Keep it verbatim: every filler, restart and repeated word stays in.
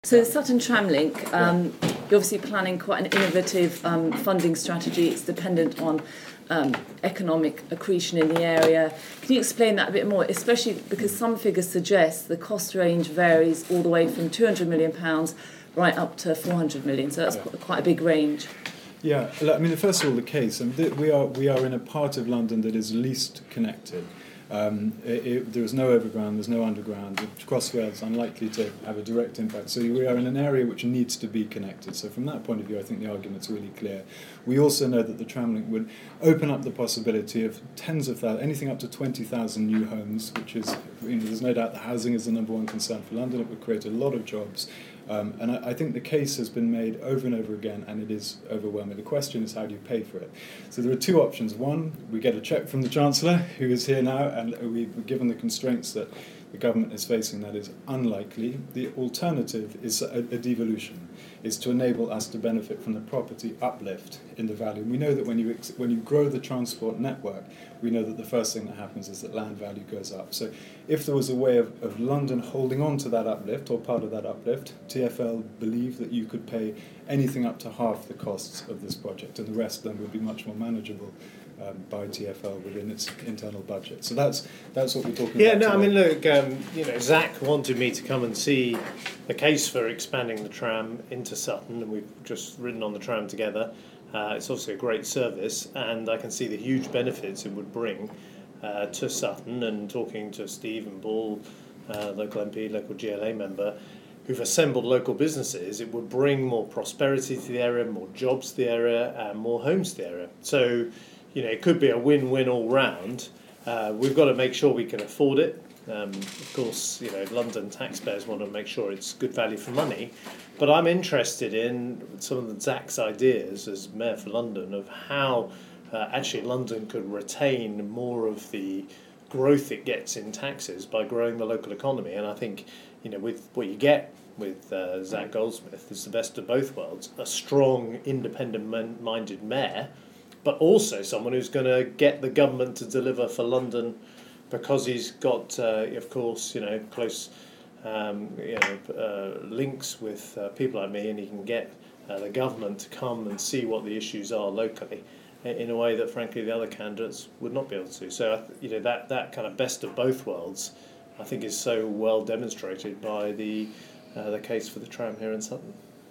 So the Sutton Tramlink, um, you're obviously planning quite an innovative um, funding strategy. It's dependent on um, economic accretion in the area. Can you explain that a bit more, especially because some figures suggest the cost range varies all the way from two hundred million pounds right up to four hundred million, so that's yeah. quite a big range. Yeah, I mean, first of all, the case, I mean, we are we are in a part of London that is least connected. Um, it, it, there is no overground, there's no underground. Crossrail is unlikely to have a direct impact. So we are in an area which needs to be connected. So from that point of view, I think the argument's really clear. We also know that the Tramlink would open up the possibility of tens of thousands, anything up to twenty thousand new homes, which is, you know, there's no doubt that housing is the number one concern for London. It would create a lot of jobs. Um, and I, I think the case has been made over and over again, and it is overwhelming. The question is, how do you pay for it? So there are two options. One, we get a cheque from the Chancellor, who is here now, and we, given the constraints that the government is facing, that is unlikely. The alternative is a, a devolution, is to enable us to benefit from the property uplift in the value. And we know that when you ex- when you grow the transport network, we know that the first thing that happens is that land value goes up. So if there was a way of, of London holding on to that uplift, or part of that uplift, T F L believe that you could pay anything up to half the costs of this project, and the rest then would be much more manageable um, by T F L within its internal budget. So that's that's what we're talking yeah, about. Yeah, no, today. I mean, look, um, you know, Zach wanted me to come and see the case for expanding the tram into Sutton, and we've just ridden on the tram together. Uh, it's obviously a great service, and I can see the huge benefits it would bring uh, to Sutton. And talking to Steve and Ball, uh, local M P, local G L A member, who've assembled local businesses, it would bring more prosperity to the area, more jobs to the area, and more homes to the area. So, you know, it could be a win-win all round. Uh, we've got to make sure we can afford it. Um, of course, you know, London taxpayers want to make sure it's good value for money. But I'm interested in some of the Zach's ideas as Mayor for London of how uh, actually London could retain more of the growth it gets in taxes by growing the local economy. And I think, you know, with what you get with uh, Zach Goldsmith is the best of both worlds, a strong, independent-minded mayor, but also someone who's going to get the government to deliver for London because he's got, uh, of course, you know, close um, you know, uh, links with uh, people like me, and he can get uh, the government to come and see what the issues are locally in a way that, frankly, the other candidates would not be able to. So, you know, that, that kind of best of both worlds, I think, is so well demonstrated by the uh, the case for the tram here in Sutton.